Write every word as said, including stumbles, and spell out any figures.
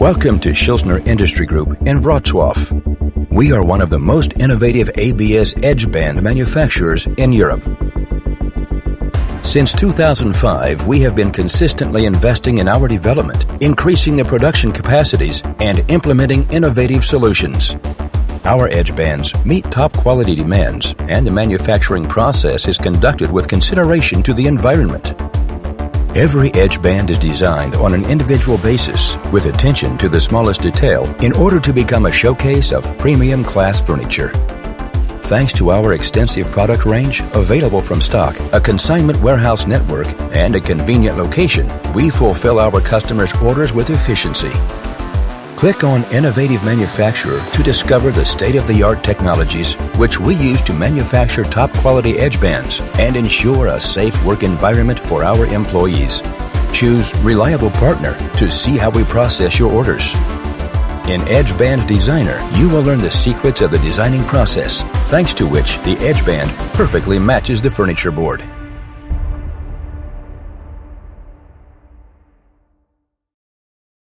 Welcome to Schilsner Industry Group in Wrocław. We are one of the most innovative A B S edge band manufacturers in Europe. Since two thousand five, we have been consistently investing in our development, increasing the production capacities, and implementing innovative solutions. Our edge bands meet top quality demands, and the manufacturing process is conducted with consideration to the environment. Every edge band is designed on an individual basis with attention to the smallest detail in order to become a showcase of premium class furniture. Thanks to our extensive product range, available from stock, a consignment warehouse network, and a convenient location, we fulfill our customers' orders with efficiency. Click on Innovative Manufacturer to discover the state-of-the-art technologies which we use to manufacture top-quality edge bands and ensure a safe work environment for our employees. Choose Reliable Partner to see how we process your orders. In Edge Band Designer, you will learn the secrets of the designing process, thanks to which the edge band perfectly matches the furniture board.